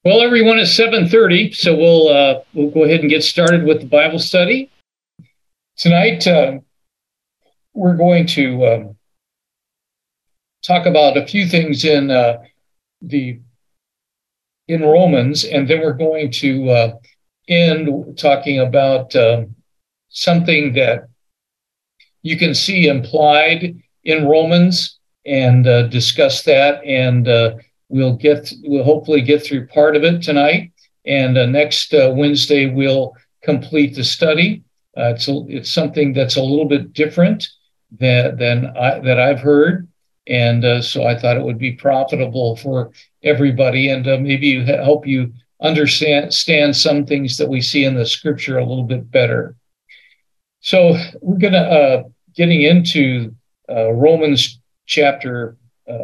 Well, everyone, it's 7:30, so we'll go ahead and get started with the Bible study. Tonight, we're going to talk about a few things the in Romans, and then we're going to end talking about something that you can see implied in Romans, and discuss that. And we'll hopefully get through part of it tonight. And next Wednesday we'll complete the study. It's something that's a little bit different that I've heard, and so I thought it would be profitable for everybody, and maybe help you understand some things that we see in the Scripture a little bit better. So we're gonna getting into Romans chapter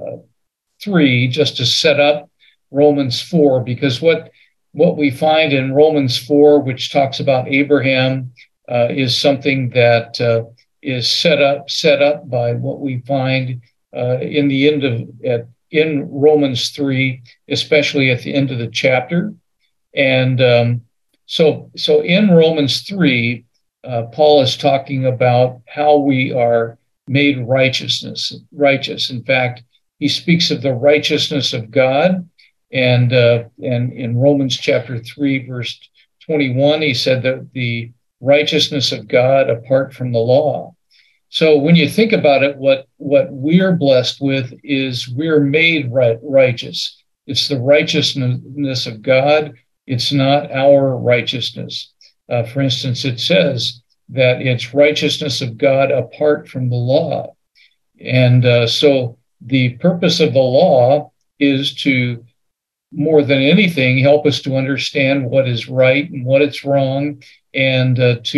3, just to set up Romans 4, because what we find in Romans 4, which talks about Abraham, is something that is set up by what we find in the end of in Romans 3, especially at the end of the chapter. And so in Romans 3, Paul is talking about how we are made righteous. In fact, he speaks of the righteousness of God, and in Romans chapter 3, verse 21, he said that the righteousness of God apart from the law. So when you think about it, what we're blessed with is we're made righteous. It's the righteousness of God. It's not our righteousness. For instance, it says that it's righteousness of God apart from the law. And so the purpose of the law is to, more than anything, help us to understand what is right and what is wrong, and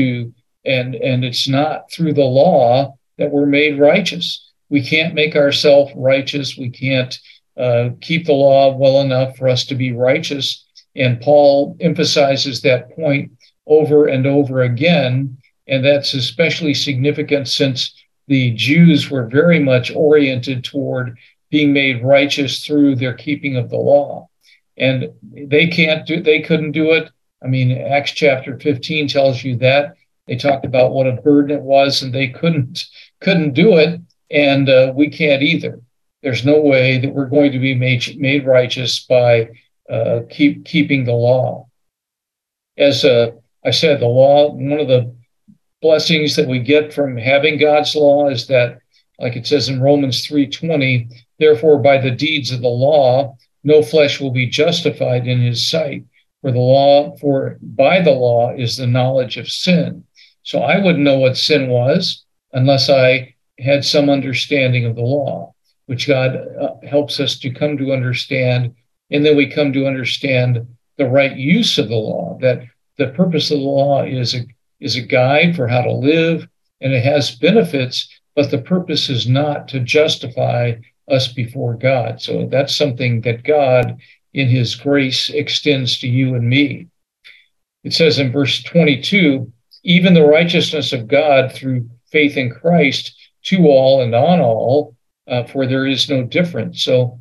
it's not through the law that we're made righteous. We can't make ourselves righteous. We can't keep the law well enough for us to be righteous. And Paul emphasizes that point over and over again, and that's especially significant since the Jews were very much oriented toward being made righteous through their keeping of the law. And they couldn't do it. I mean, Acts chapter 15 tells you that. They talked about what a burden it was, and they couldn't do it, and we can't either. There's no way that we're going to be made righteous by keeping the law. As I said, the law, one of the blessings that we get from having God's law is that, like it says in Romans 3:20, therefore by the deeds of the law, no flesh will be justified in his sight, for by the law is the knowledge of sin. So I wouldn't know what sin was unless I had some understanding of the law, which God helps us to come to understand. And then we come to understand the right use of the law, that the purpose of the law is a guide for how to live, and it has benefits, but the purpose is not to justify us before God. So that's something that God, in his grace, extends to you and me. It says in verse 22, even the righteousness of God through faith in Christ to all and on all, for there is no difference. So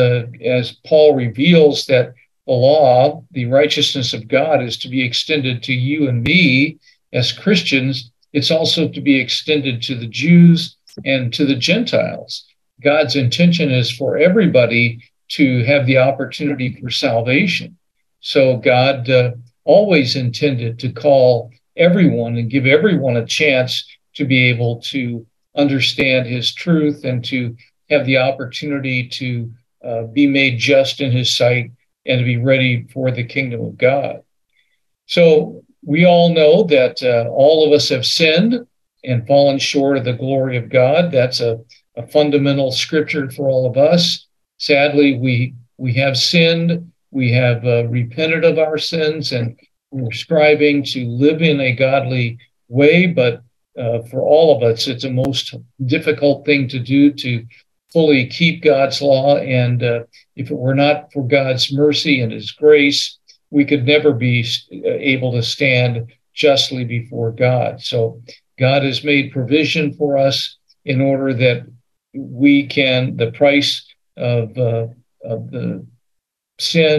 as Paul reveals that the law, the righteousness of God, is to be extended to you and me as Christians, it's also to be extended to the Jews and to the Gentiles. God's intention is for everybody to have the opportunity for salvation. So God always intended to call everyone and give everyone a chance to be able to understand his truth and to have the opportunity to be made just in his sight and to be ready for the kingdom of God. So we all know that all of us have sinned and fallen short of the glory of God. That's a fundamental scripture for all of us. Sadly, we have sinned. We have repented of our sins, and we're striving to live in a godly way. But for all of us, it's the most difficult thing to do, to fully keep God's law. And if it were not for God's mercy and his grace, we could never be able to stand justly before God. So God has made provision for us in order that we can, the price of the sin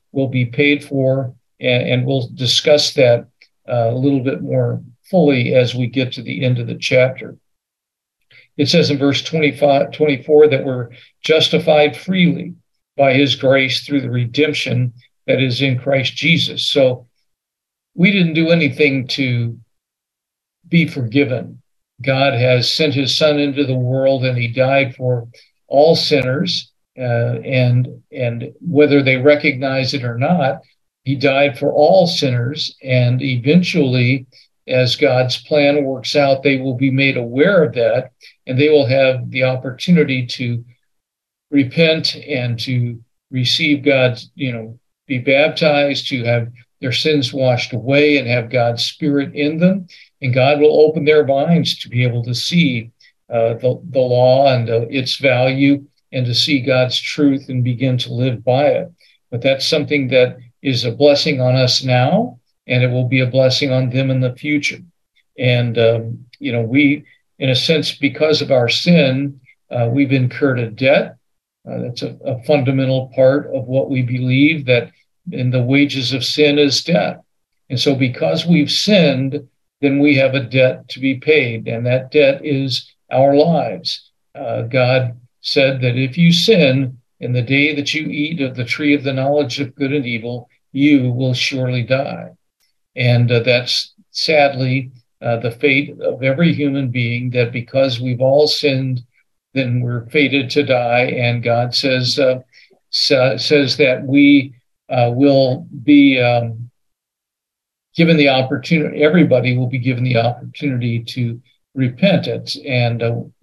will be paid for, and we'll discuss that a little bit more fully as we get to the end of the chapter. It says in verse 24 that we're justified freely by his grace through the redemption that is in Christ Jesus. So we didn't do anything to be forgiven. God has sent his son into the world, and he died for all sinners, and whether they recognize it or not, he died for all sinners, and eventually, as God's plan works out, they will be made aware of that, and they will have the opportunity to repent and to receive God's, be baptized, to have their sins washed away and have God's Spirit in them. And God will open their minds to be able to see the law and its value, and to see God's truth and begin to live by it. But that's something that is a blessing on us now, and it will be a blessing on them in the future. And, we, in a sense, because of our sin, we've incurred a debt. That's a fundamental part of what we believe, that in the wages of sin is death. And so because we've sinned, then we have a debt to be paid, and that debt is our lives. God said that if you sin, in the day that you eat of the tree of the knowledge of good and evil, you will surely die. And that's sadly the fate of every human being, that because we've all sinned, then we're fated to die. And God says that we will be given the opportunity, everybody will be given the opportunity to repent. And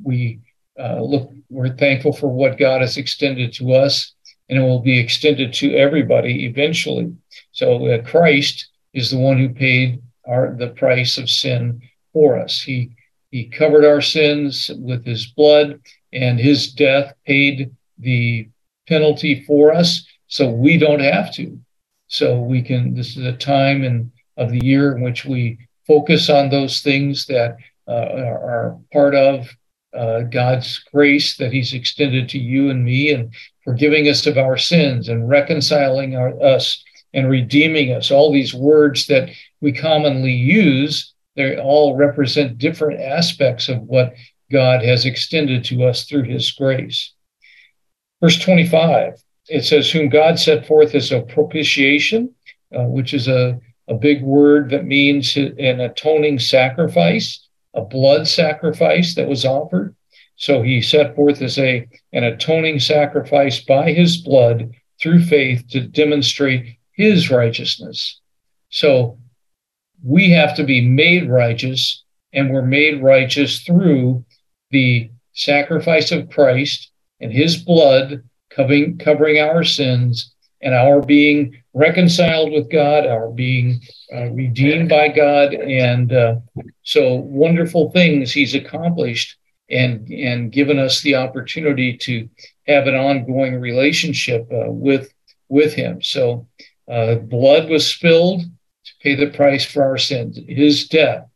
we're thankful for what God has extended to us, and it will be extended to everybody eventually. So Christ is the one who paid the price of sin for us. He covered our sins with his blood, and his death paid the penalty for us, so we don't have to. So we can, this is a time of the year in which we focus on those things that are part of God's grace that he's extended to you and me, and forgiving us of our sins and reconciling us and redeeming us. All these words that we commonly use, they all represent different aspects of what God has extended to us through his grace. Verse 25, it says, whom God set forth as a propitiation, which is a big word that means an atoning sacrifice, a blood sacrifice that was offered. So he set forth as an atoning sacrifice by his blood through faith to demonstrate his righteousness. So we have to be made righteous, and we're made righteous through the sacrifice of Christ and his blood covering our sins, and our being reconciled with God, our being redeemed by God. And so wonderful things he's accomplished, and given us the opportunity to have an ongoing relationship with him. So blood was spilled to pay the price for our sins. His death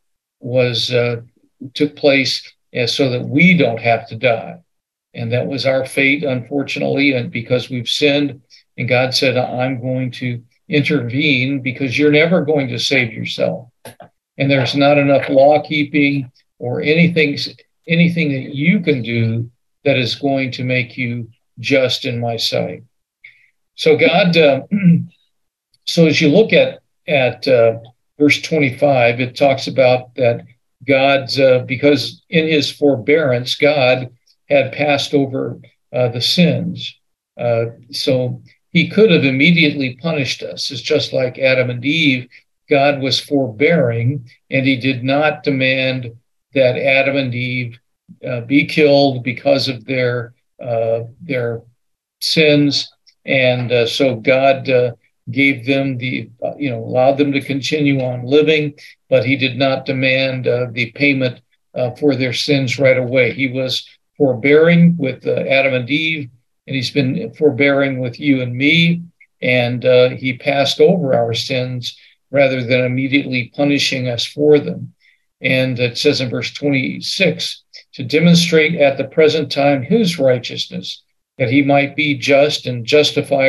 took place so that we don't have to die. And that was our fate, unfortunately, and because we've sinned. And God said, I'm going to intervene, because you're never going to save yourself. And there's not enough law keeping or anything that you can do that is going to make you just in my sight. So God, so as you look at verse 25, it talks about that God's, because in his forbearance, God had passed over the sins. So he could have immediately punished us. It's just like Adam and Eve. God was forbearing, and he did not demand that Adam and Eve be killed because of their sins. And so God gave them allowed them to continue on living, but he did not demand the payment for their sins right away. He was forbearing with Adam and Eve, and he's been forbearing with you and me, and he passed over our sins rather than immediately punishing us for them. And it says in verse 26, to demonstrate at the present time his righteousness, that he might be just and justifier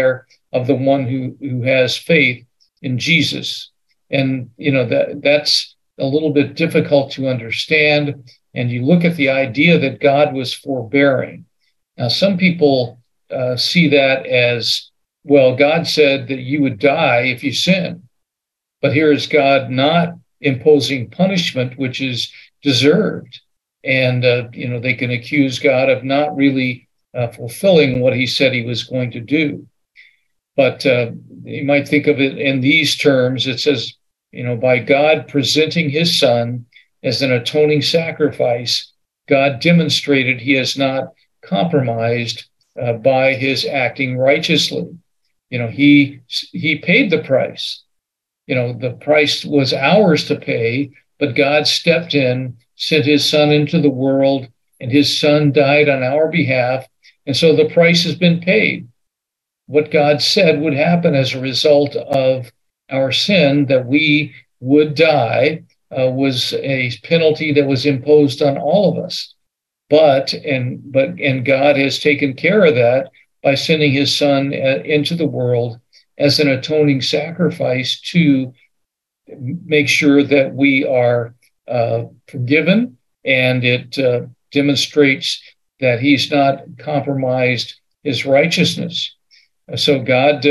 of the one who has faith in Jesus. And, that's a little bit difficult to understand. And you look at the idea that God was forbearing. Now, some people see that as, well, God said that you would die if you sin. But here is God not imposing punishment, which is deserved. And, they can accuse God of not really fulfilling what he said he was going to do. But you might think of it in these terms. It says, by God presenting his son as an atoning sacrifice, God demonstrated he has not compromised by his acting righteously. He paid the price. The price was ours to pay, but God stepped in, sent his son into the world, and his son died on our behalf. And so the price has been paid. What God said would happen as a result of our sin, that we would die, was a penalty that was imposed on all of us. But God has taken care of that by sending his son into the world as an atoning sacrifice to make sure that we are forgiven, and it demonstrates that he's not compromised his righteousness. So God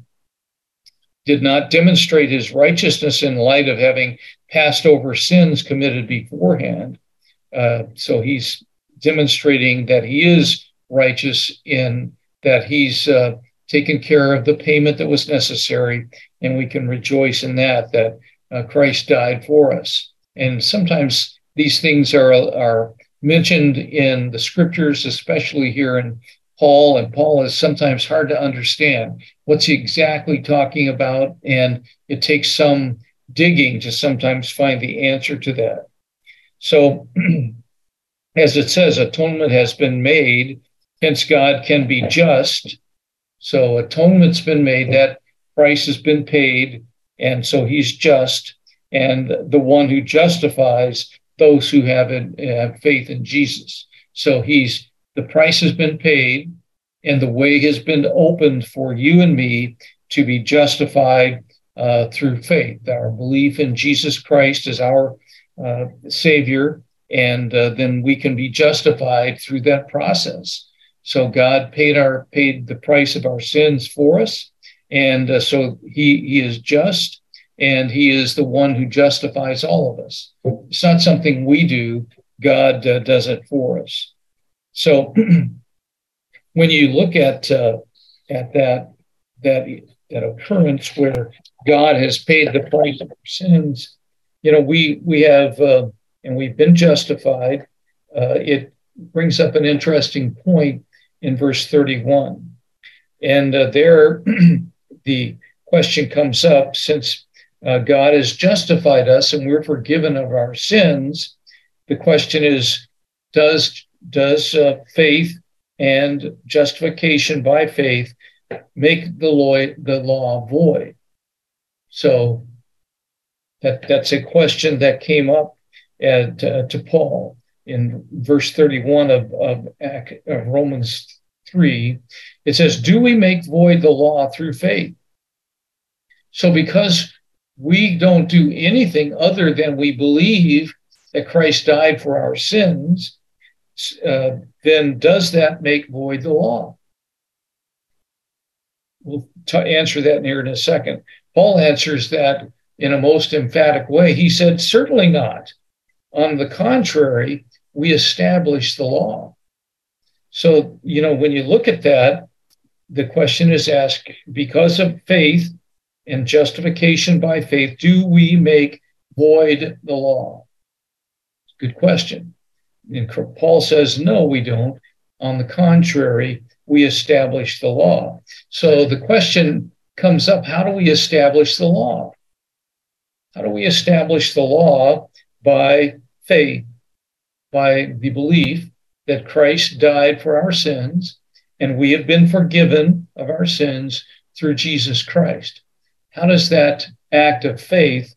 did not demonstrate his righteousness in light of having passed over sins committed beforehand. So he's demonstrating that he is righteous in that he's taken care of the payment that was necessary, and we can rejoice in that Christ died for us. And sometimes these things are mentioned in the scriptures, especially here in Paul, and Paul is sometimes hard to understand. What's he exactly talking about? And it takes some digging to sometimes find the answer to that. So, as it says, atonement has been made, hence God can be just. So atonement's been made, that price has been paid, and so he's just, and the one who justifies those who have faith in Jesus. So the price has been paid, and the way has been opened for you and me to be justified through faith, our belief in Jesus Christ as our Savior, and then we can be justified through that process. So God paid the price of our sins for us, and so he is just, and he is the one who justifies all of us. It's not something we do. God does it for us. So when you look at that occurrence where God has paid the price of our sins, we have and we've been justified. It brings up an interesting point in verse 31, and there the question comes up: since God has justified us and we're forgiven of our sins, the question is, does faith and justification by faith make the law void? So that's a question that came up to Paul in verse 31 of Romans 3. It says, do we make void the law through faith? So because we don't do anything other than we believe that Christ died for our sins, then does that make void the law? We'll answer that here in a second. Paul answers that in a most emphatic way. He said, certainly not. On the contrary, we establish the law. So, when you look at that, the question is asked, because of faith and justification by faith, do we make void the law? Good question. And Paul says, no, we don't. On the contrary, we establish the law. So the question comes up, how do we establish the law? How do we establish the law? By faith, by the belief that Christ died for our sins, and we have been forgiven of our sins through Jesus Christ. How does that act of faith,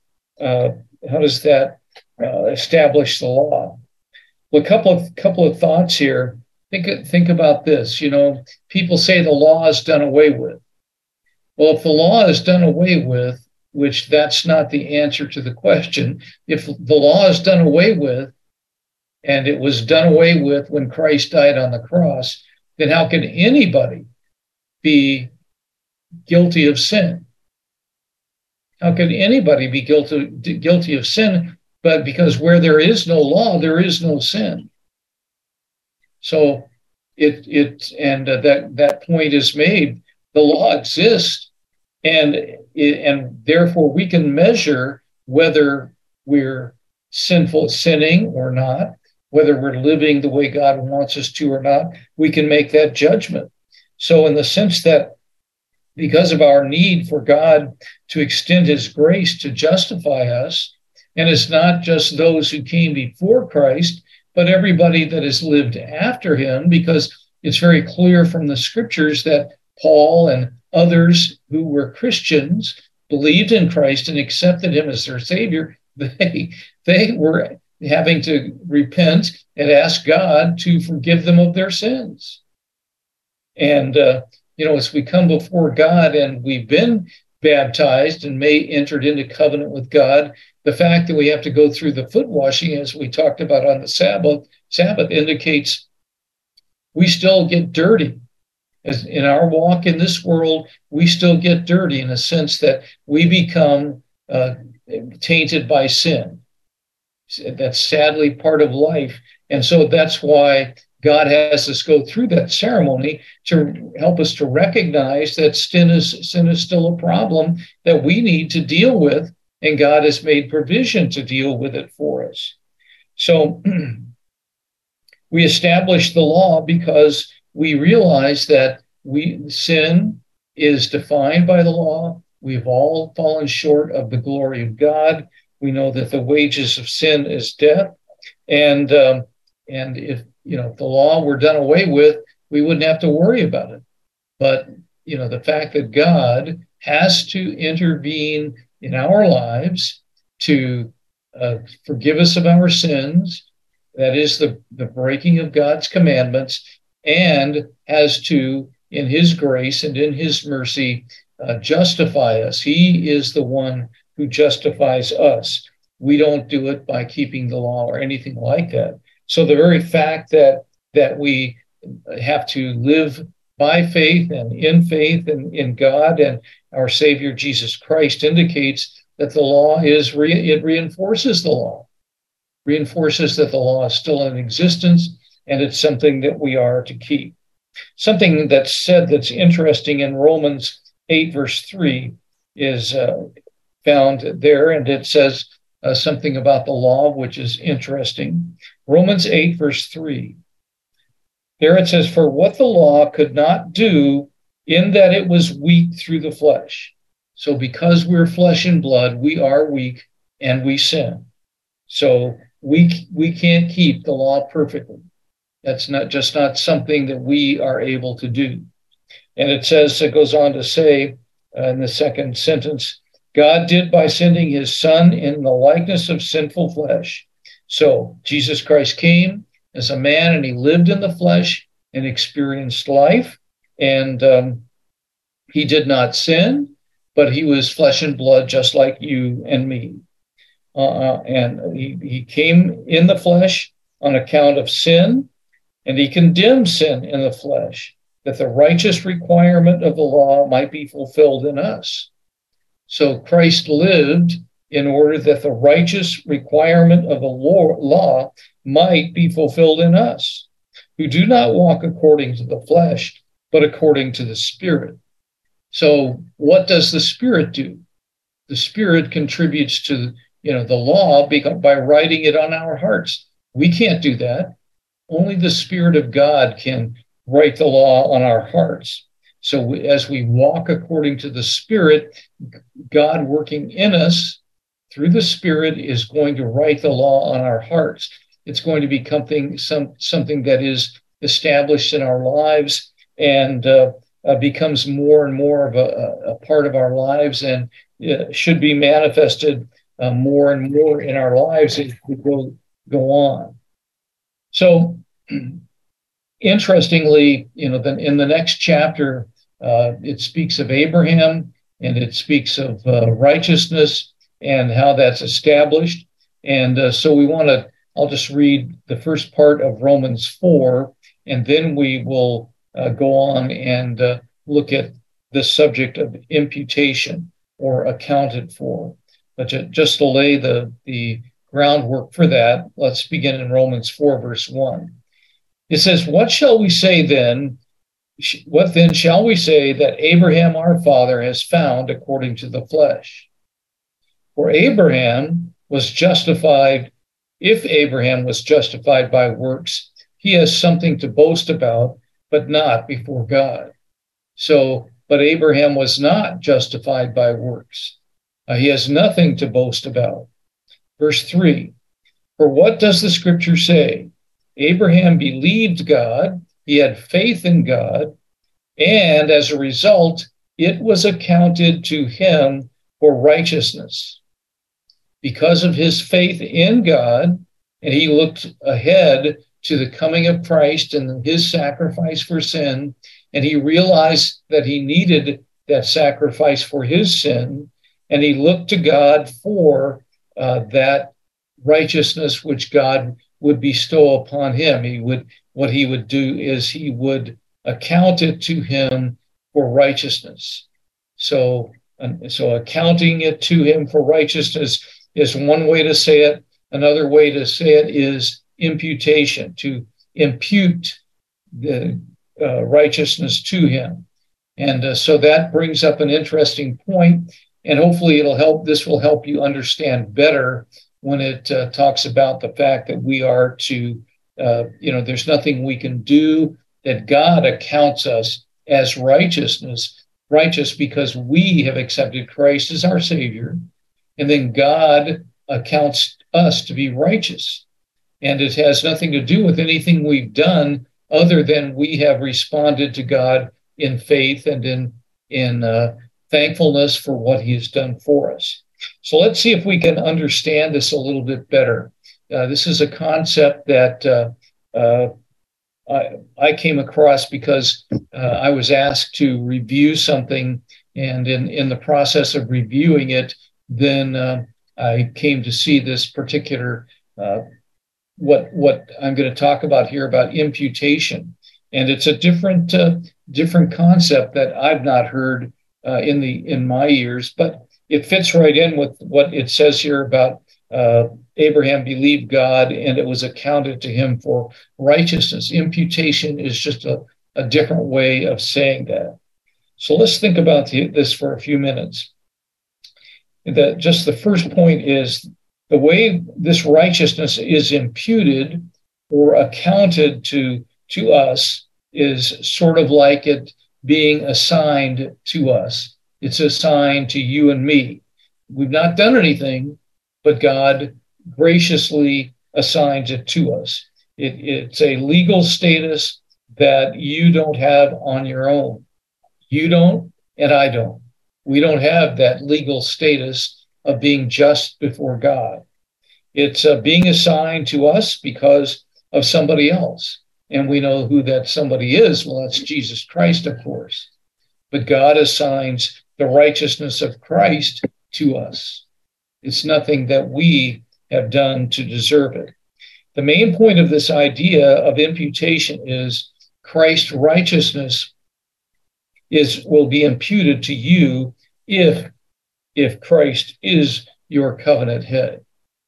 establish the law? Well, a couple of thoughts here. Think about this. People say the law is done away with. Well, if the law is done away with, which that's not the answer to the question, if the law is done away with, and it was done away with when Christ died on the cross, then how can anybody be guilty of sin? How can anybody be guilty of sin? But because where there is no law, there is no sin. So that point is made. The law exists, and therefore we can measure whether we're sinning or not, whether we're living the way God wants us to or not. We can make that judgment. So in the sense that because of our need for God to extend his grace to justify us, and it's not just those who came before Christ, but everybody that has lived after him, because it's very clear from the scriptures that Paul and others who were Christians believed in Christ and accepted him as their Savior. They were having to repent and ask God to forgive them of their sins. And as we come before God and we've been baptized and entered into covenant with God, the fact that we have to go through the foot washing, as we talked about on the Sabbath indicates we still get dirty. As in our walk in this world, we still get dirty in a sense that we become tainted by sin. That's sadly part of life. And so that's why God has us go through that ceremony to help us to recognize that sin is still a problem that we need to deal with, and God has made provision to deal with it for us. So we establish the law because we realize that sin is defined by the law. We've all fallen short of the glory of God. We know that the wages of sin is death, and if the law were done away with, we wouldn't have to worry about it. But the fact that God has to intervene in our lives to forgive us of our sins, that is the breaking of God's commandments, and has to, in his grace and in his mercy, justify us. He is the one who justifies us. We don't do it by keeping the law or anything like that. So the very fact that we have to live by faith and in God and our Savior Jesus Christ indicates that the law it reinforces the law, reinforces that the law is still in existence, and it's something that we are to keep. Something that's said that's interesting in Romans 8, verse 3 is found there, and it says something about the law, which is interesting. Romans 8, verse 3. There it says, "For what the law could not do, in that it was weak through the flesh." So because we're flesh and blood, we are weak and we sin. So we can't keep the law perfectly. That's not something that we are able to do. And it goes on to say in the second sentence, God did by sending his son in the likeness of sinful flesh. So Jesus Christ came as a man and he lived in the flesh and experienced life. And he did not sin, but he was flesh and blood just like you and me. And he came in the flesh on account of sin, and he condemned sin in the flesh, that the righteous requirement of the law might be fulfilled in us. So Christ lived in order that the righteous requirement of the law might be fulfilled in us, who do not walk according to the flesh, but according to the Spirit. So what does the Spirit do? The Spirit contributes to the law by writing it on our hearts. We can't do that. Only the Spirit of God can write the law on our hearts. So as we walk according to the Spirit, God working in us through the Spirit is going to write the law on our hearts. It's going to become something that is established in our lives and becomes more and more of a part of our lives, and should be manifested more and more in our lives as we go on. So interestingly, in the next chapter, It speaks of Abraham, and it speaks of righteousness and how that's established. And so I'll just read the first part of Romans 4, and then we will go on and look at the subject of imputation or accounted for. But just to lay the groundwork for that, let's begin in Romans 4, verse 1. It says, what shall we say then? What then shall we say that Abraham our father has found according to the flesh? For Abraham was justified. If Abraham was justified by works, he has something to boast about, but not before God. But Abraham was not justified by works. He has nothing to boast about. Verse 3, for what does the scripture say? Abraham believed God, he had faith in God, and as a result, it was accounted to him for righteousness. Because of his faith in God, and he looked ahead to the coming of Christ and his sacrifice for sin, and he realized that he needed that sacrifice for his sin, and he looked to God for that righteousness which God would bestow upon him. What he would do is he would account it to him for righteousness. So accounting it to him for righteousness is one way to say it. Another way to say it is imputation, to impute the righteousness to him. And so that brings up an interesting point, and hopefully this will help you understand better when it talks about the fact that we are to, there's nothing we can do, that God accounts us as righteous because we have accepted Christ as our Savior, and then God accounts us to be righteous. And it has nothing to do with anything we've done other than we have responded to God in faith and in thankfulness for what he has done for us. So let's see if we can understand this a little bit better. This is a concept that I came across because I was asked to review something, and in the process of reviewing it, then I came to see this particular what I'm going to talk about here about imputation, and it's a different concept that I've not heard in my ears, but it fits right in with what it says here about Abraham believed God and it was accounted to him for righteousness. Imputation is just a different way of saying that. So let's think about this for a few minutes. Just the first point is the way this righteousness is imputed or accounted to us is sort of like it being assigned to us. It's assigned to you and me. We've not done anything, but God graciously assigns it to us. It's a legal status that you don't have on your own. You don't, and I don't. We don't have that legal status of being just before God. It's being assigned to us because of somebody else. And we know who that somebody is. Well, that's Jesus Christ, of course. But God assigns the righteousness of Christ to us. It's nothing that we have done to deserve it. The main point of this idea of imputation is Christ's righteousness will be imputed to you if Christ is your covenant head.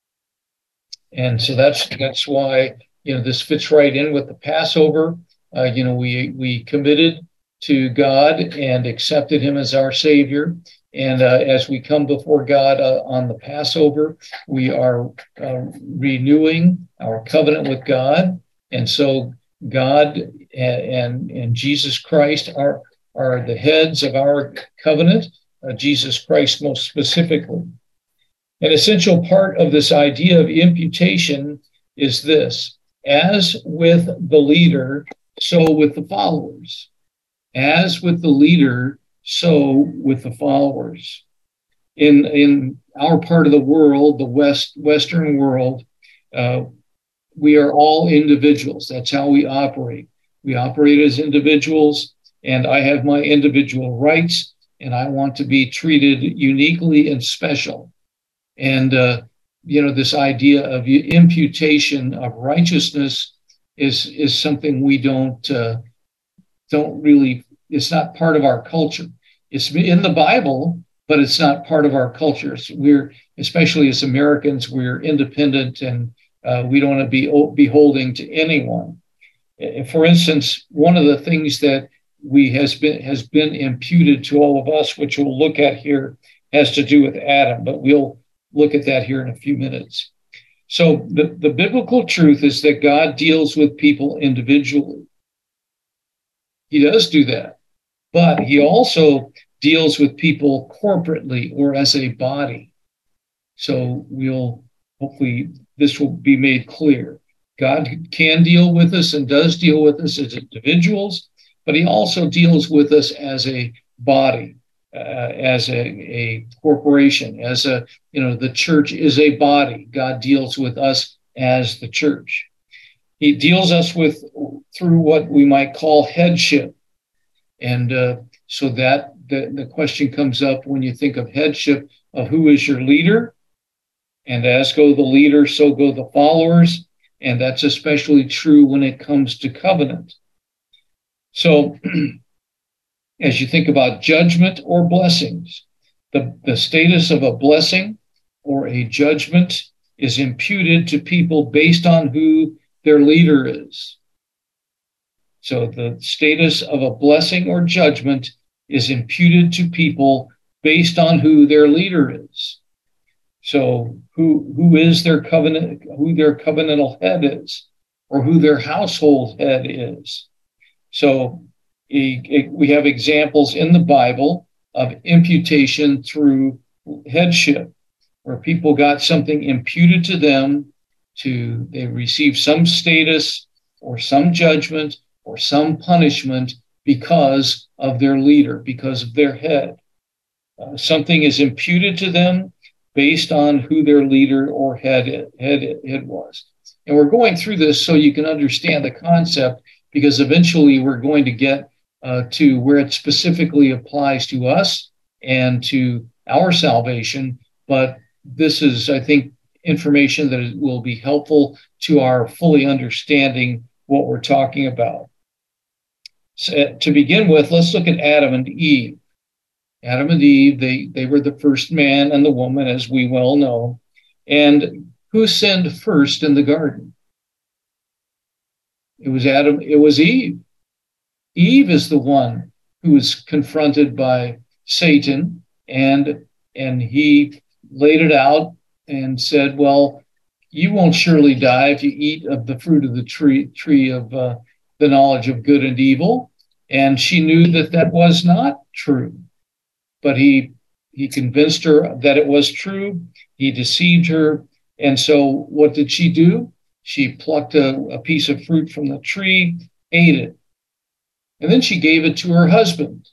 And so that's why this fits right in with the Passover. We committed to God and accepted him as our Savior. And as we come before God on the Passover, we are renewing our covenant with God. And so God and Jesus Christ are the heads of our covenant, Jesus Christ most specifically. An essential part of this idea of imputation is this: as with the leader, so with the followers. As with the leader, so with the followers. In our part of the world, the Western world, we are all individuals. That's how we operate. We operate as individuals, and I have my individual rights, and I want to be treated uniquely and special. And, this idea of imputation of righteousness is something we don't really, it's not part of our culture. It's in the Bible, but it's not part of our culture. So we're, especially as Americans, we're independent, and we don't want to be beholding to anyone. For instance, one of the things that has been imputed to all of us, which we'll look at here, has to do with Adam, but we'll look at that here in a few minutes. So the biblical truth is that God deals with people individually. He does do that, but he also deals with people corporately or as a body. So hopefully this will be made clear. God can deal with us and does deal with us as individuals, but he also deals with us as a body, as a corporation, the church is a body. God deals with us as the church. He deals us through what we might call headship. And so that the question comes up when you think of headship, of who is your leader. And as go the leader, so go the followers. And that's especially true when it comes to covenant. So as you think about judgment or blessings, the status of a blessing or a judgment is imputed to people based on who their leader is. So the status of a blessing or judgment is imputed to people based on who their leader is. So who is their covenant, who their covenantal head is, or who their household head is. So we have examples in the Bible of imputation through headship, where people got something imputed to them, they received some status or some judgment or some punishment because of their leader, because of their head. Something is imputed to them based on who their leader or head was. And we're going through this so you can understand the concept, because eventually we're going to get to where it specifically applies to us and to our salvation. But this is, I think, information that will be helpful to our fully understanding what we're talking about. So, to begin with, let's look at Adam and Eve. Adam and Eve, they were the first man and the woman, as we well know. And who sinned first in the garden? It was Adam, it was Eve. Eve is the one who was confronted by Satan, and he laid it out and said, well, you won't surely die if you eat of the fruit of the tree of the knowledge of good and evil. And she knew that was not true. But he convinced her that it was true. He deceived her. And so what did she do? She plucked a piece of fruit from the tree, ate it, and then she gave it to her husband.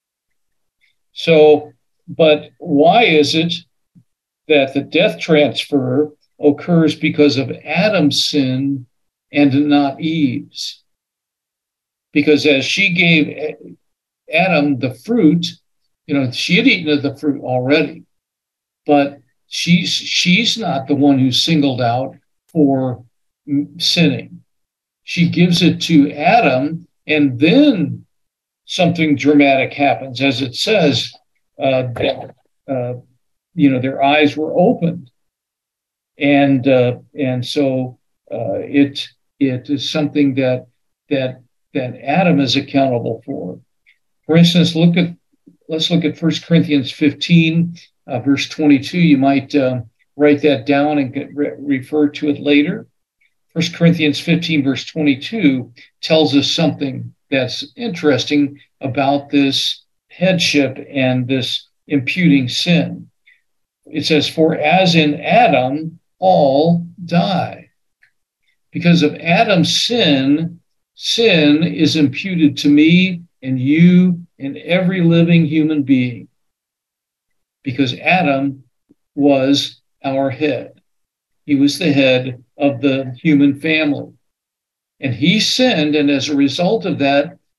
So, but why is it that the death transfer occurs because of Adam's sin and not Eve's? Because as she gave Adam the fruit, she had eaten of the fruit already, but she's not the one who's singled out for sinning. She gives it to Adam, and then something dramatic happens, as it says that their eyes were opened, and so it is something that Adam is accountable for. For instance, let's look at 1 Corinthians 15, verse 22. You might write that down and refer to it later. 1 Corinthians 15, verse 22 tells us something that's interesting about this headship and this imputing sin. It says, for as in Adam, all die. Because of Adam's sin is imputed to me and you and every living human being. Because Adam was our head. He was the head of the human family. And he sinned, and as a result of that,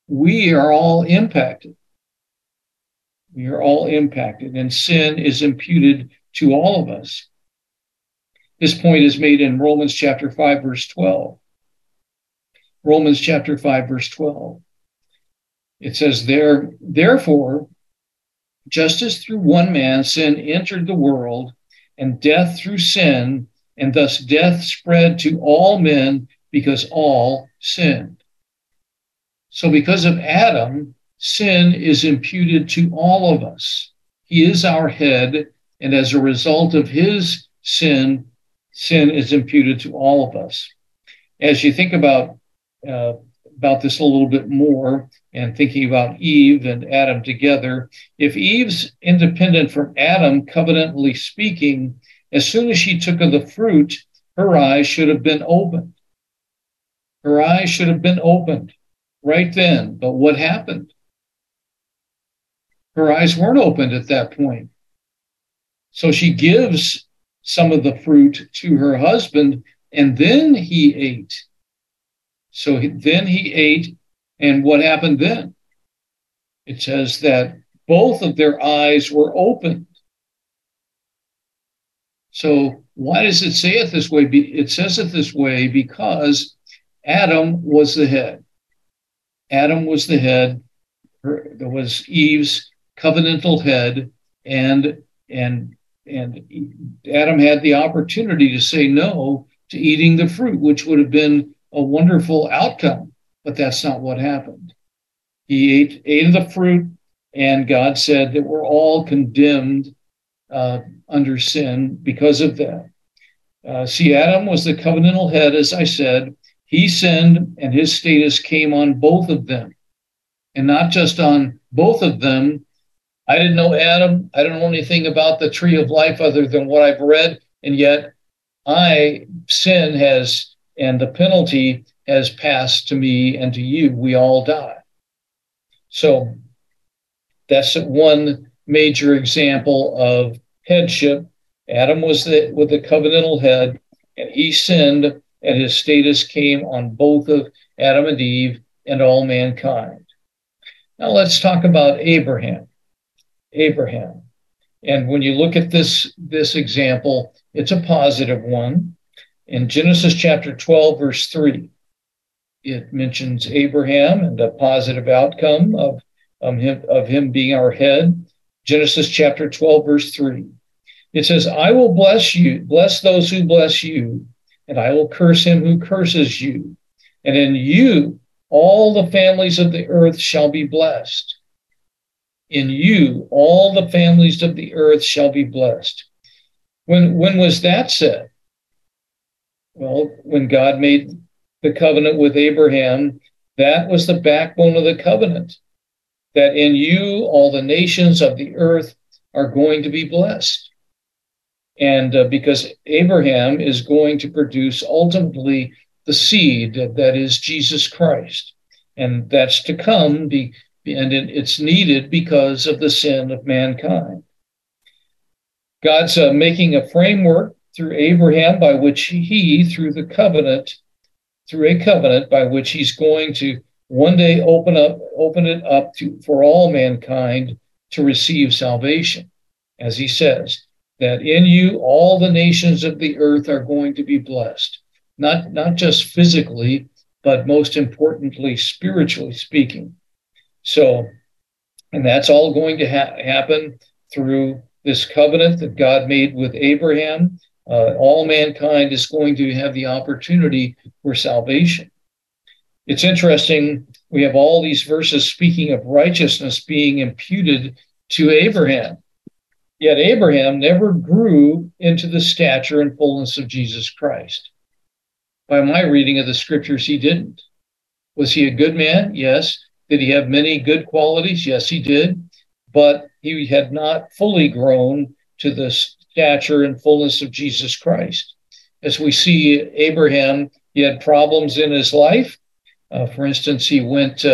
we are all impacted. We are all impacted, and sin is imputed to all of us. This point is made in Romans chapter 5, verse 12. Romans chapter 5, verse 12. It says, therefore, just as through one man sin entered the world, and death through sin, and thus death spread to all men because all sinned. So because of Adam, sin is imputed to all of us. He is our head, and as a result of his sin, sin is imputed to all of us. As you think about this a little bit more, and thinking about Eve and Adam together, if Eve's independent from Adam, covenantally speaking, as soon as she took of the fruit, her eyes should have been opened. Her eyes should have been opened right then. But what happened? Her eyes weren't opened at that point. So she gives some of the fruit to her husband, and then he ate. So then he ate, and what happened then? It says that both of their eyes were opened. So why does it say it this way? It says it this way because Adam was the head. Adam was the head. There was Eve's covenantal head, and Adam had the opportunity to say no to eating the fruit, which would have been a wonderful outcome, but that's not what happened. He ate of the fruit, and God said that we're all condemned under sin because of that. See, Adam was the covenantal head, as I said. He sinned, and his status came on both of them, and not just on both of them. I didn't know Adam. I don't know anything about the tree of life other than what I've read, and yet sin has, and the penalty has passed to me and to you. We all die. So that's one major example of headship. Adam was with the covenantal head, and he sinned, and his status came on both of Adam and Eve and all mankind. Now let's talk about Abraham. And when you look at this example, it's a positive one. In Genesis chapter 12, verse 3, it mentions Abraham and a positive outcome of him being our head. Genesis chapter 12, verse 3. It says, I will bless those who bless you, and I will curse him who curses you. And in you, all the families of the earth shall be blessed. In you, all the families of the earth shall be blessed. When was that said? Well, when God made the covenant with Abraham, that was the backbone of the covenant, that in you, all the nations of the earth are going to be blessed. And because Abraham is going to produce ultimately the seed that is Jesus Christ. And that's to come, and it's needed because of the sin of mankind. God's making a framework through Abraham by which he, through a covenant by which he's going to one day open it up for all mankind to receive salvation. As he says, that in you, all the nations of the earth are going to be blessed, not just physically, but most importantly, spiritually speaking. So, and that's all going to happen through this covenant that God made with Abraham. All mankind is going to have the opportunity for salvation. It's interesting, we have all these verses speaking of righteousness being imputed to Abraham. Yet Abraham never grew into the stature and fullness of Jesus Christ. By my reading of the scriptures, he didn't. Was he a good man? Yes. Did he have many good qualities? Yes, he did. But he had not fully grown to the stature and fullness of Jesus Christ. As we see Abraham, he had problems in his life. For instance, he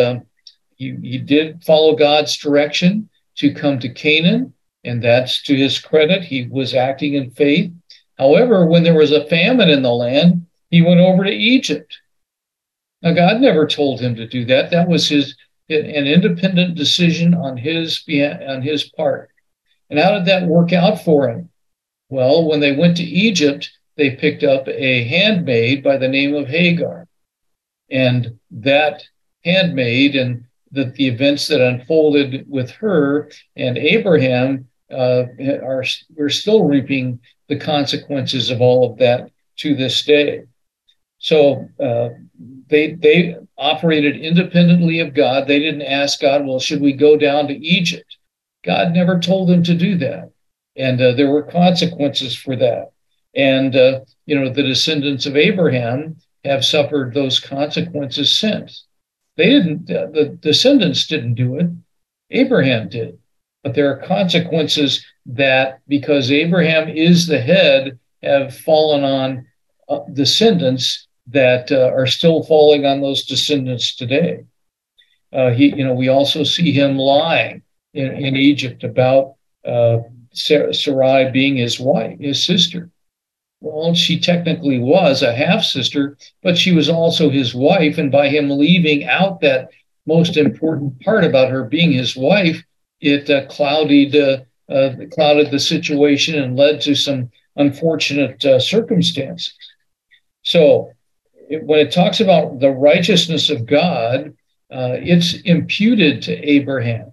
did follow God's direction to come to Canaan, and that's to his credit. He was acting in faith. However, when there was a famine in the land, he went over to Egypt. Now, God never told him to do that. That was his an independent decision on his part. And how did that work out for him? Well, when they went to Egypt, they picked up a handmaid by the name of Hagar. And that handmaid and the events that unfolded with her and Abraham we're still reaping the consequences of all of that to this day. So they operated independently of God. They didn't ask God, well, should we go down to Egypt? God never told them to do that. And there were consequences for that. And, the descendants of Abraham have suffered those consequences since. The descendants didn't do it. Abraham did. But there are consequences that, because Abraham is the head, have fallen on descendants that are still falling on those descendants today. We also see him lying in Egypt about Sarai being his wife, his sister. Well, she technically was a half sister, but she was also his wife. And by him leaving out that most important part about her being his wife, it clouded the situation and led to some unfortunate circumstances. So when it talks about the righteousness of God, it's imputed to Abraham.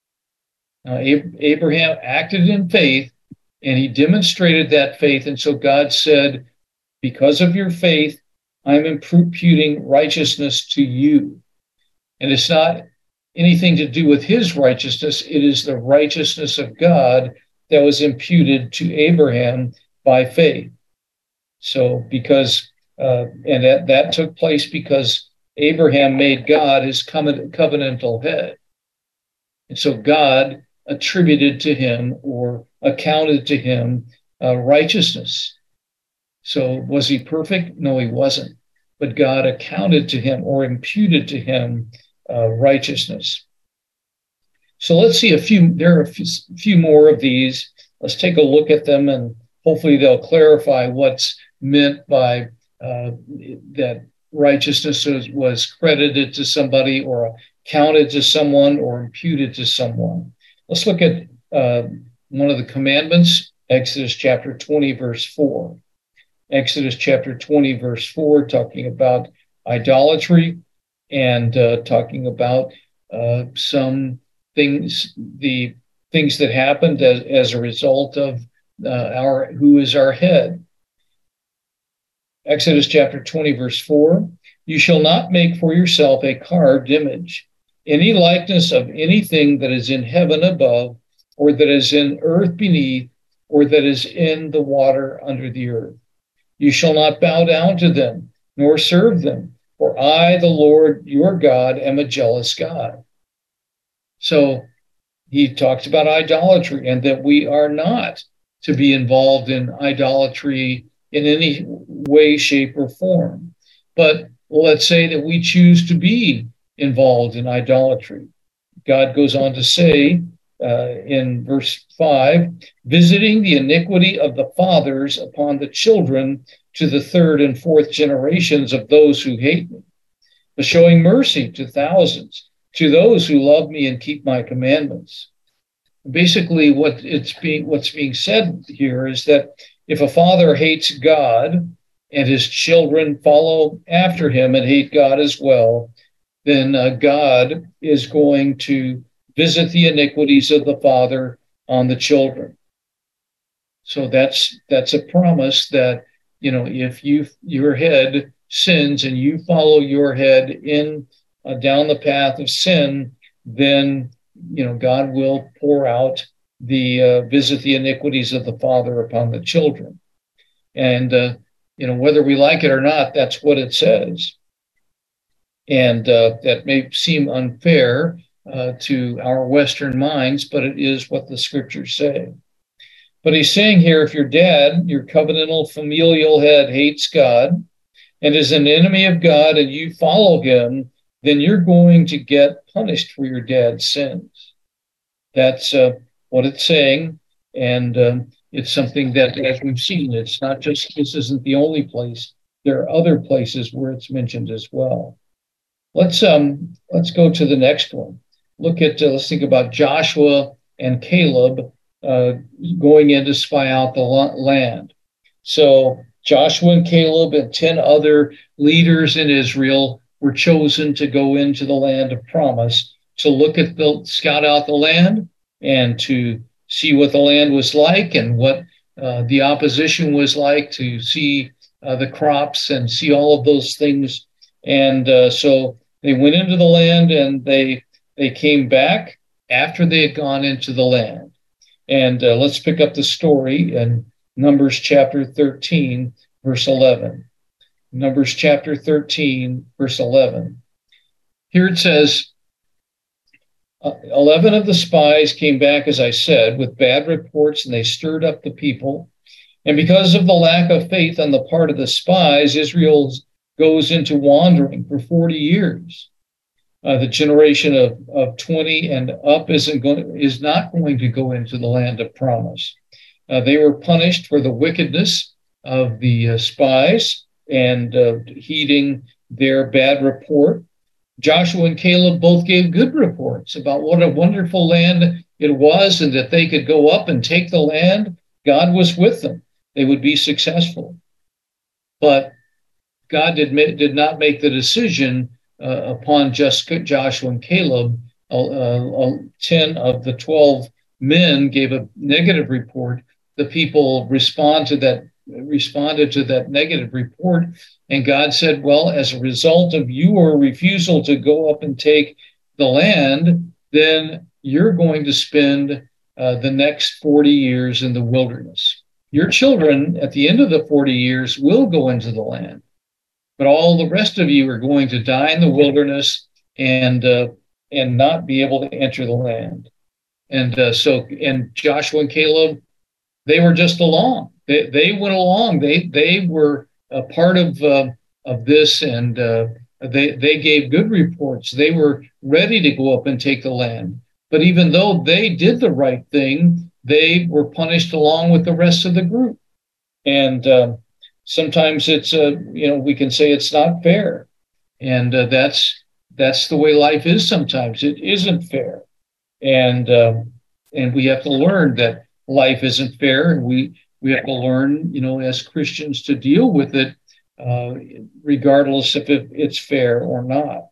Abraham acted in faith, and he demonstrated that faith. And so God said, because of your faith, I'm imputing righteousness to you. And it's not anything to do with his righteousness. It is the righteousness of God that was imputed to Abraham by faith. So that took place because Abraham made God his covenantal head. And so God attributed to him or accounted to him righteousness. So was he perfect? No, he wasn't. But God accounted to him or imputed to him righteousness. So let's see there are a few more of these. Let's take a look at them, and hopefully they'll clarify what's meant by that righteousness was credited to somebody or counted to someone or imputed to someone. Let's look at one of the commandments, Exodus chapter 20, verse 4. Exodus chapter 20, verse 4, talking about idolatry and talking about some things, the things that happened as a result of who is our head. Exodus chapter 20, verse 4, you shall not make for yourself a carved image, any likeness of anything that is in heaven above, or that is in earth beneath, or that is in the water under the earth. You shall not bow down to them, nor serve them, for I, the Lord your God, am a jealous God. So he talks about idolatry and that we are not to be involved in idolatry in any way, shape, or form. But let's say that we choose to be involved in idolatry. God goes on to say in verse 5, visiting the iniquity of the fathers upon the children to the third and fourth generations of those who hate me, but showing mercy to thousands, to those who love me and keep my commandments. Basically, what's being said here is that if a father hates God and his children follow after him and hate God as well, then God is going to visit the iniquities of the father on the children. So that's a promise that, if your head sins and you follow your head in down the path of sin, then God will pour out visit the iniquities of the father upon the children. And whether we like it or not, that's what it says. And that may seem unfair to our Western minds, but it is what the scriptures say. But he's saying here, if your dad, your covenantal familial head, hates God and is an enemy of God and you follow him, then you're going to get punished for your dad's sins. That's what it's saying. And it's something that, as we've seen, it's not just, this isn't the only place. There are other places where it's mentioned as well. let's go to the next one. Let's think about Joshua and Caleb going in to spy out the land. So Joshua and Caleb and 10 other leaders in Israel were chosen to go into the land of promise to scout out the land and to see what the land was like and what the opposition was like, to see the crops and see all of those things. And so they went into the land, and they came back after they had gone into the land. And let's pick up the story in Numbers chapter 13, verse 11. Numbers chapter 13, verse 11. Here it says, 11 of the spies came back, as I said, with bad reports, and they stirred up the people. And because of the lack of faith on the part of the spies, Israel goes into wandering for 40 years. The generation of 20 and up is not going to go into the land of promise. They were punished for the wickedness of the spies and heeding their bad report. Joshua and Caleb both gave good reports about what a wonderful land it was, and that they could go up and take the land. God was with them. They would be successful. But God did not make the decision upon just Joshua and Caleb. 10 of the 12 men gave a negative report. The people responded to that negative report, and God said, well, as a result of your refusal to go up and take the land, then you're going to spend the next 40 years in the wilderness. Your children at the end of the 40 years will go into the land, but all the rest of you are going to die in the wilderness and not be able to enter the land. And Joshua and Caleb, they were just along. They went along. They were a part of this, and they gave good reports. They were ready to go up and take the land. But even though they did the right thing, they were punished along with the rest of the group. And sometimes it's we can say it's not fair, and that's the way life is. Sometimes it isn't fair, and we have to learn that life isn't fair, and we have to learn, as Christians, to deal with it, regardless if it's fair or not.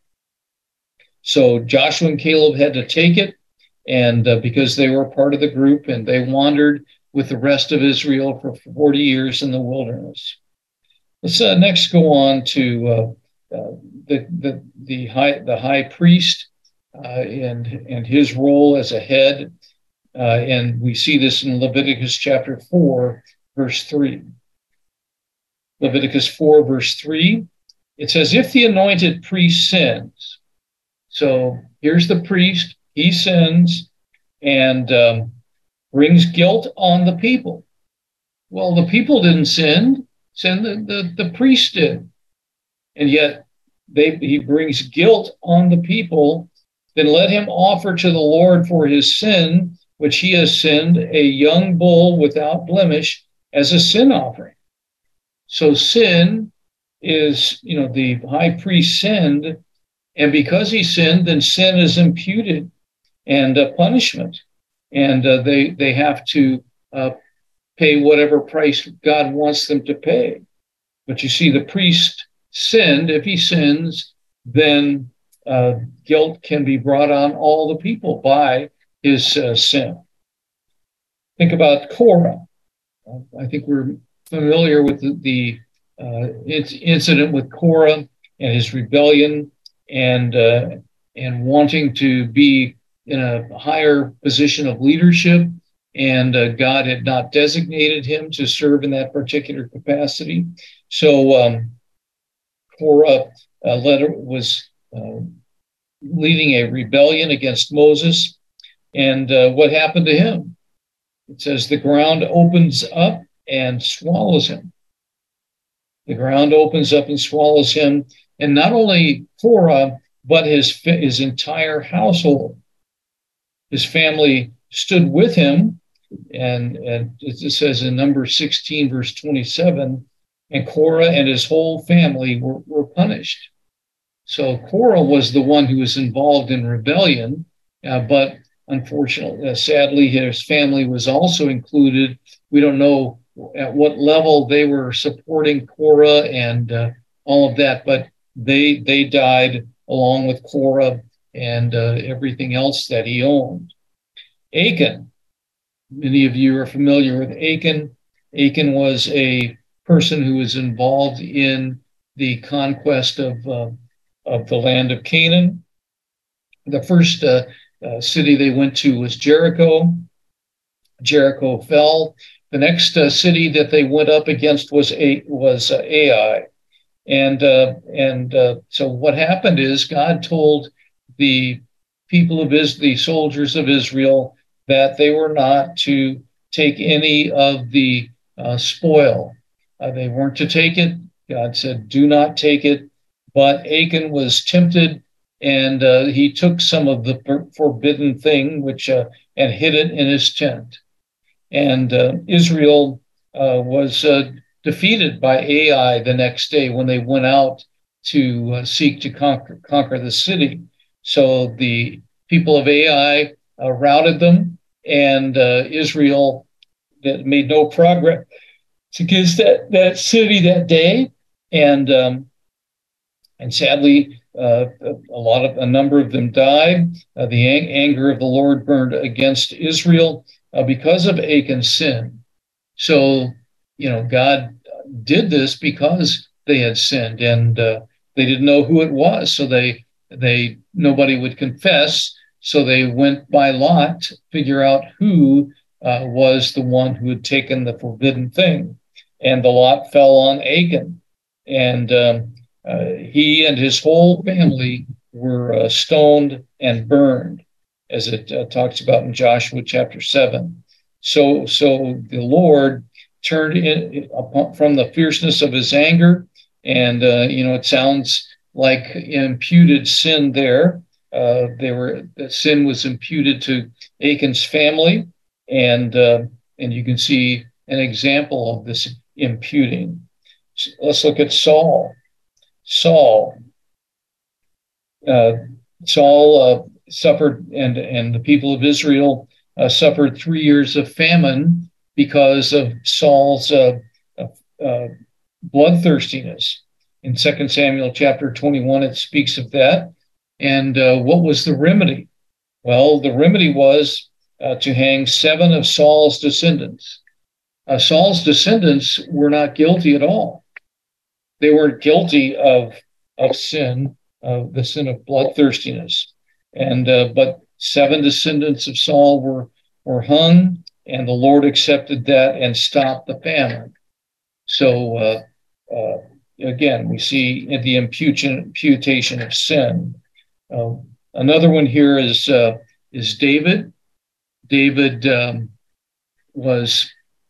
So Joshua and Caleb had to take it, and because they were part of the group, and they wandered with the rest of Israel for 40 years in the wilderness. Let's next go on to the high priest and his role as a head. And we see this in Leviticus chapter 4, verse 3. Leviticus 4, verse 3, it says, if the anointed priest sins, so here's the priest, he sins and brings guilt on the people. Well, the people didn't sin, the priest did. And yet he brings guilt on the people. Then let him offer to the Lord for his sin, which he has sinned, a young bull without blemish as a sin offering. So sin is, the high priest sinned, and because he sinned, then sin is imputed and punishment. And they have to pay whatever price God wants them to pay. But you see, the priest sinned. If he sins, then guilt can be brought on all the people by his sin. Think about Korah. I think we're familiar with the incident with Korah and his rebellion and wanting to be in a higher position of leadership, and God had not designated him to serve in that particular capacity. So Korah was leading a rebellion against Moses. And what happened to him? It says the ground opens up and swallows him. The ground opens up and swallows him. And not only Korah, but his entire household. His family stood with him. And it says in Numbers 16, verse 27, and Korah and his whole family were punished. So Korah was the one who was involved in rebellion, but unfortunately, sadly, his family was also included. We don't know at what level they were supporting Korah and all of that, but they died along with Korah and everything else that he owned. Achan, many of you are familiar with Achan. Achan was a person who was involved in the conquest of the land of Canaan. The first city they went to was Jericho. Jericho fell. The next city that they went up against was Ai. And so what happened is God told the people of the soldiers of Israel, that they were not to take any of the spoil. They weren't to take it. God said, "Do not take it." But Achan was tempted, and he took some of the forbidden thing, which and hid it in his tent. And Israel was defeated by Ai the next day when they went out to seek to conquer the city. So the people of Ai routed them, and Israel made no progress against that city that day. And sadly, a number of them died. The anger of the Lord burned against Israel because of Achan's sin. So, God did this because they had sinned, and they didn't know who it was. So nobody would confess. So they went by lot to figure out who was the one who had taken the forbidden thing, and the lot fell on Achan, and he and his whole family were stoned and burned, as it talks about in Joshua chapter 7. So the Lord turned from the fierceness of his anger, and it sounds like imputed sin there. Sin was imputed to Achan's family, and you can see an example of this imputing. So let's look at Saul. Saul suffered, and the people of Israel suffered 3 years of famine because of Saul's bloodthirstiness. In 2 Samuel chapter 21, it speaks of that. And what was the remedy? Well, the remedy was to hang 7 of Saul's descendants. Saul's descendants were not guilty at all. They weren't guilty of sin, of the sin of bloodthirstiness. And but 7 descendants of Saul were hung, and the Lord accepted that and stopped the famine. So again, we see the imputation of sin. Another one here is David. David was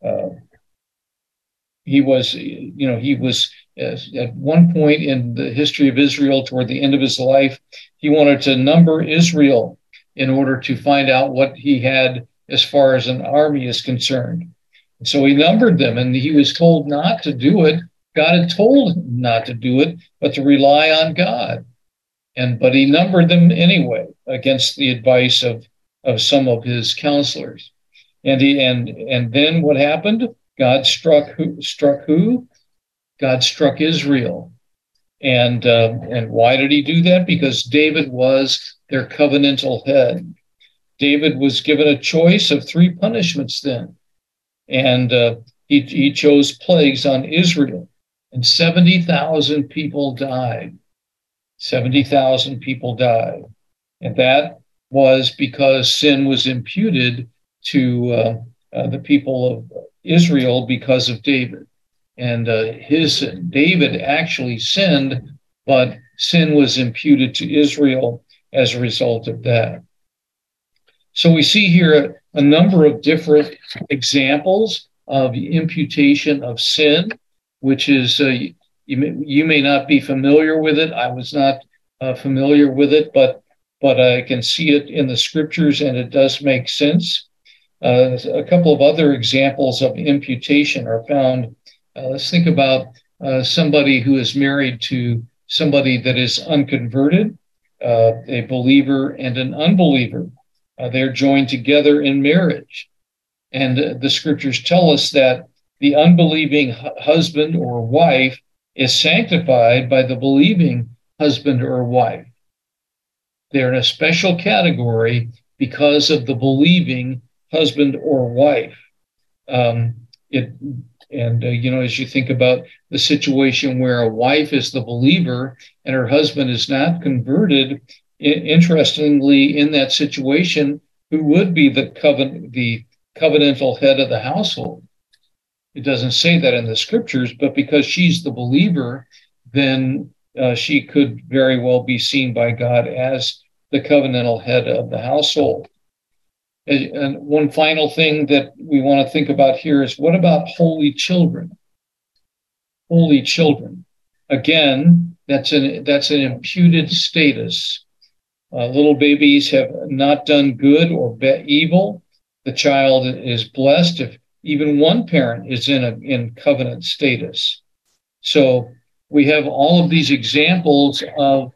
at one point in the history of Israel, toward the end of his life, he wanted to number Israel in order to find out what he had as far as an army is concerned. And so he numbered them, and he was told not to do it. God had told him not to do it, but to rely on God. But he numbered them anyway, against the advice of some of his counselors. And then what happened? God struck who? God struck Israel. And why did he do that? Because David was their covenantal head. David was given a choice of 3 punishments then. And he chose plagues on Israel. And 70,000 people died. 70,000 people died. And that was because sin was imputed to the people of Israel because of David. And David actually sinned, but sin was imputed to Israel as a result of that. So we see here a number of different examples of imputation of sin, which is, you may not be familiar with it. I was not familiar with it, but I can see it in the scriptures, and it does make sense. A couple of other examples of imputation are found. Let's think about somebody who is married to somebody that is unconverted, a believer and an unbeliever. They're joined together in marriage. And the scriptures tell us that the unbelieving husband or wife is sanctified by the believing husband or wife. They're in a special category because of the believing husband or wife. As you think about the situation where a wife is the believer and her husband is not converted, interestingly, in that situation, who would be the covenantal head of the household? It doesn't say that in the scriptures, but because she's the believer, then she could very well be seen by God as the covenantal head of the household. And one final thing that we want to think about here is, what about holy children? Holy children. Again, that's an imputed status. Little babies have not done good or evil. The child is blessed if even one parent is in covenant status. So we have all of these examples of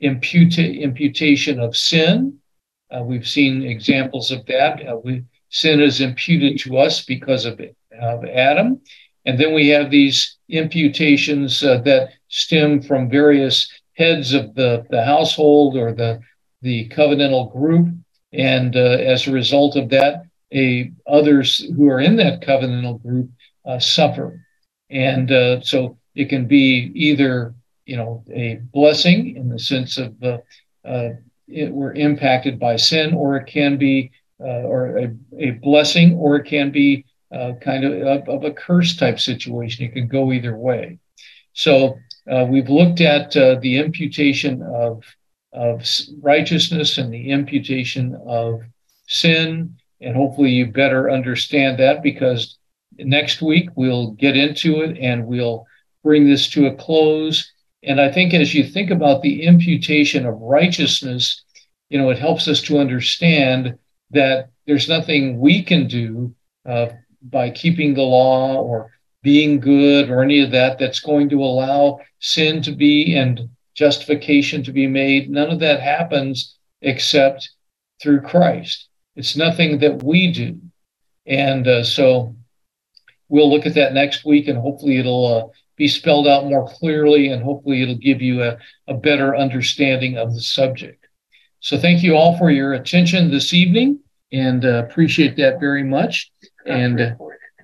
imputation of sin. We've seen examples of that. Sin is imputed to us because of Adam. And then we have these imputations that stem from various heads of the household or the covenantal group. And as a result of that, others who are in that covenantal group suffer. And so it can be either, a blessing in the sense of we're impacted by sin, or it can be or a blessing, or it can be kind of a curse type situation. It can go either way. So we've looked at the imputation of righteousness and the imputation of sin, and hopefully you better understand that, because next week we'll get into it and we'll bring this to a close. And I think as you think about the imputation of righteousness, it helps us to understand that there's nothing we can do by keeping the law or being good or any of that that's going to allow sin to be and justification to be made. None of that happens except through Christ. It's nothing that we do. And so we'll look at that next week, and hopefully it'll be spelled out more clearly, and hopefully it'll give you a better understanding of the subject. So thank you all for your attention this evening, and appreciate that very much. And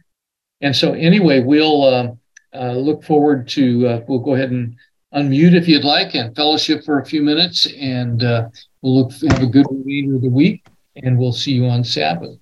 so anyway, we'll look forward to, we'll go ahead and unmute if you'd like and fellowship for a few minutes, and we'll have a good remainder of the week, and we'll see you on Sabbath.